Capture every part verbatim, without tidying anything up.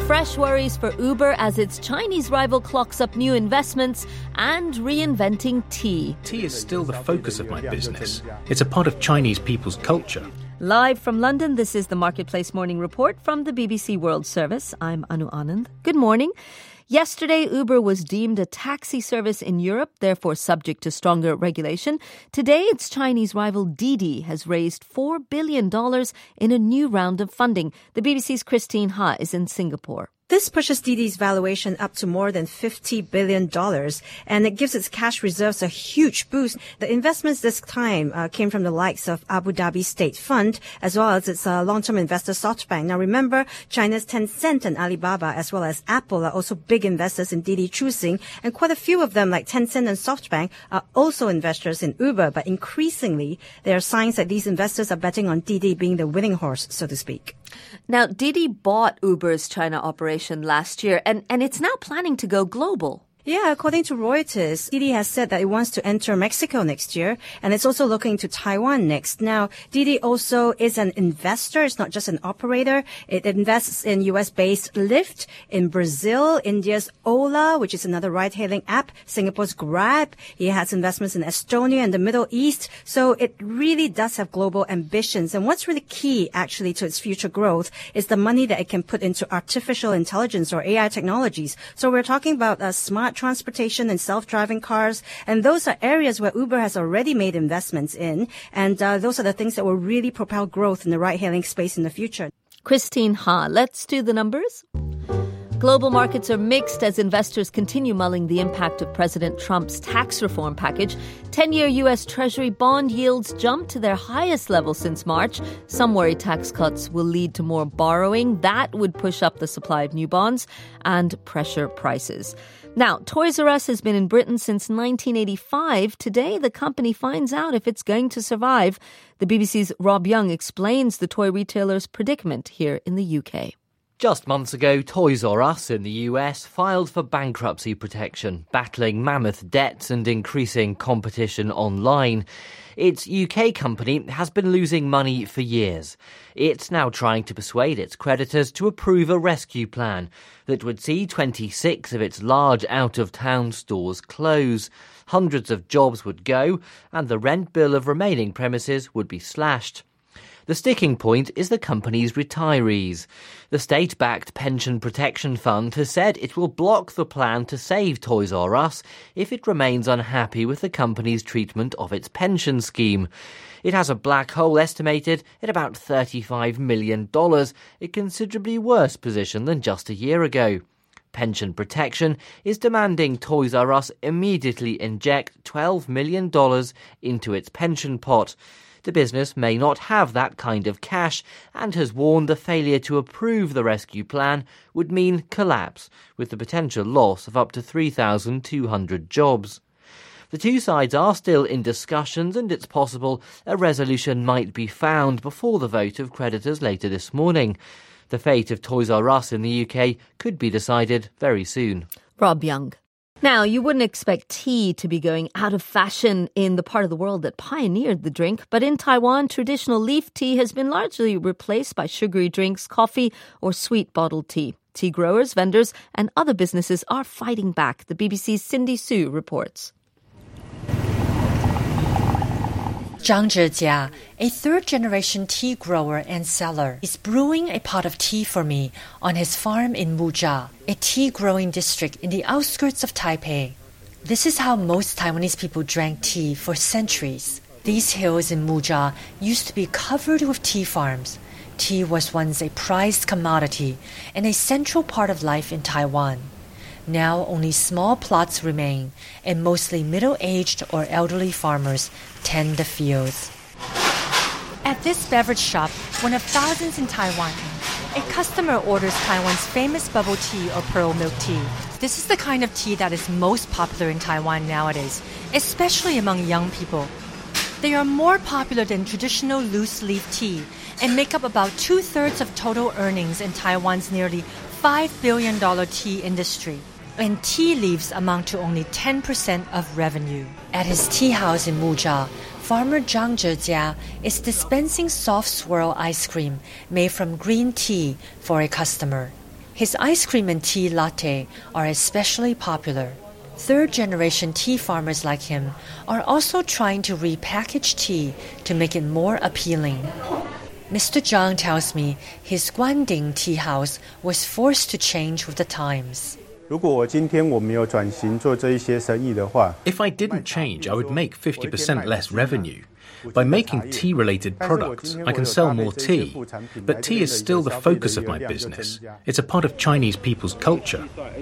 fresh worries for Uber as its Chinese rival clocks up new investments and reinventing tea. Tea is still the focus of my business. It's a part of Chinese people's culture. Live from London, this is the Marketplace Morning Report from the B B C World Service. I'm Anu Anand. Good morning. Yesterday, Uber was deemed a taxi service in Europe, therefore subject to stronger regulation. Today, its Chinese rival Didi has raised four billion dollars in a new round of funding. The B B C's Christine Ha is in Singapore. This pushes Didi's valuation up to more than fifty billion dollars, and it gives its cash reserves a huge boost. The investments this time uh, came from the likes of Abu Dhabi State Fund, as well as its uh, long-term investor SoftBank. Now remember, China's Tencent and Alibaba, as well as Apple, are also big investors in Didi Chuxing, and quite a few of them, like Tencent and SoftBank, are also investors in Uber. But increasingly, there are signs that these investors are betting on Didi being the winning horse, so to speak. Now, Didi bought Uber's China operation last year, and, and it's now planning to go global. Yeah, according to Reuters, Didi has said that it wants to enter Mexico next year, and it's also looking to Taiwan next. Now, Didi also is an investor. It's not just an operator. It invests in U S-based Lyft, in Brazil, India's Ola, which is another ride-hailing app, Singapore's Grab. It has investments in Estonia and the Middle East. So it really does have global ambitions. And what's really key, actually, to its future growth is the money that it can put into artificial intelligence or A I technologies. So we're talking about uh, smart transportation and self-driving cars, and those are areas where Uber has already made investments in, and uh, those are the things that will really propel growth in the ride-hailing space in the future. Christine Ha, let's do the numbers. Global markets are mixed as investors continue mulling the impact of President Trump's tax reform package. ten-year U S Treasury bond yields jumped to their highest level since March. Some worry tax cuts will lead to more borrowing. That would push up the supply of new bonds and pressure prices. Now, Toys R Us has been in Britain since nineteen eighty-five. Today, the company finds out if it's going to survive. The B B C's Rob Young explains the toy retailer's predicament here in the U K. Just months ago, Toys R Us in the U S filed for bankruptcy protection, battling mammoth debts and increasing competition online. Its U K company has been losing money for years. It's now trying to persuade its creditors to approve a rescue plan that would see twenty-six of its large out-of-town stores close. Hundreds of jobs would go, and the rent bill of remaining premises would be slashed. The sticking point is the company's retirees. The state-backed Pension Protection Fund has said it will block the plan to save Toys R Us if it remains unhappy with the company's treatment of its pension scheme. It has a black hole estimated at about thirty-five million dollars, a considerably worse position than just a year ago. Pension Protection is demanding Toys R Us immediately inject twelve million dollars into its pension pot. The business may not have that kind of cash and has warned the failure to approve the rescue plan would mean collapse, with the potential loss of up to three thousand two hundred jobs. The two sides are still in discussions, and it's possible a resolution might be found before the vote of creditors later this morning. The fate of Toys R Us in the U K could be decided very soon. Rob Young. Now, you wouldn't expect tea to be going out of fashion in the part of the world that pioneered the drink, but in Taiwan, traditional leaf tea has been largely replaced by sugary drinks, coffee, or sweet bottled tea. Tea growers, vendors, and other businesses are fighting back. The B B C's Cindy Su reports. Zhang Zhejia, a third-generation tea grower and seller, is brewing a pot of tea for me on his farm in Muzha, a tea-growing district in the outskirts of Taipei. This is how most Taiwanese people drank tea for centuries. These hills in Muzha used to be covered with tea farms. Tea was once a prized commodity and a central part of life in Taiwan. Now only small plots remain, and mostly middle-aged or elderly farmers tend the fields. At this beverage shop, one of thousands in Taiwan, a customer orders Taiwan's famous bubble tea or pearl milk tea. This is the kind of tea that is most popular in Taiwan nowadays, especially among young people. They are more popular than traditional loose-leaf tea and make up about two-thirds of total earnings in Taiwan's nearly five billion dollars tea industry. And tea leaves amount to only ten percent of revenue. At his tea house in Muzha, farmer Zhang Zhejia is dispensing soft swirl ice cream made from green tea for a customer. His ice cream and tea latte are especially popular. Third-generation tea farmers like him are also trying to repackage tea to make it more appealing. Mister Zhang tells me his Guanding tea house was forced to change with the times. If I didn't change, I would make fifty percent less revenue. By making tea-related products, I can sell more tea. But tea is still the focus of my business. It's a part of Chinese people's culture.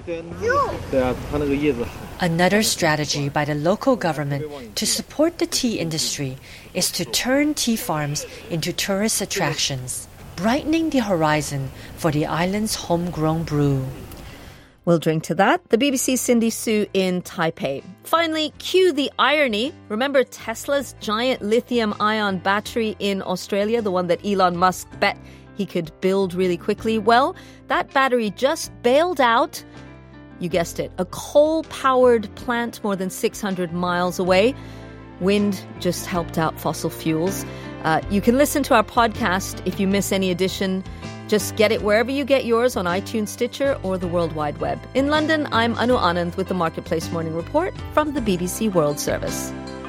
Another strategy by the local government to support the tea industry is to turn tea farms into tourist attractions, brightening the horizon for the island's homegrown brew. We'll drink to that. The B B C's Cindy Su in Taipei. Finally, cue the irony. Remember Tesla's giant lithium-ion battery in Australia, the one that Elon Musk bet he could build really quickly? Well, that battery just bailed out. You guessed it, a coal-powered plant more than six hundred miles away. Wind just helped out fossil fuels. Uh, you can listen to our podcast if you miss any edition. Just get it wherever you get yours on iTunes, Stitcher, or the World Wide Web. In London, I'm Anu Anand with the Marketplace Morning Report from the B B C World Service.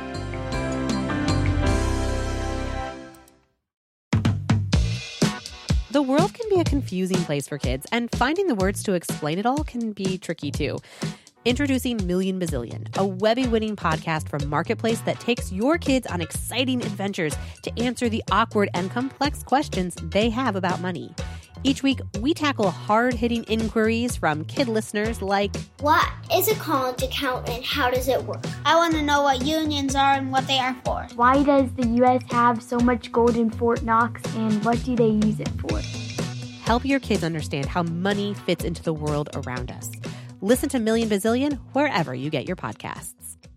The world can be a confusing place for kids, and finding the words to explain it all can be tricky too. Introducing Million Bazillion, a Webby-winning podcast from Marketplace that takes your kids on exciting adventures to answer the awkward and complex questions they have about money. Each week, we tackle hard-hitting inquiries from kid listeners like, what is a college account and how does it work? I want to know what unions are and what they are for. Why does the U S have so much gold in Fort Knox and what do they use it for? Help your kids understand how money fits into the world around us. Listen to Million Bazillion wherever you get your podcasts.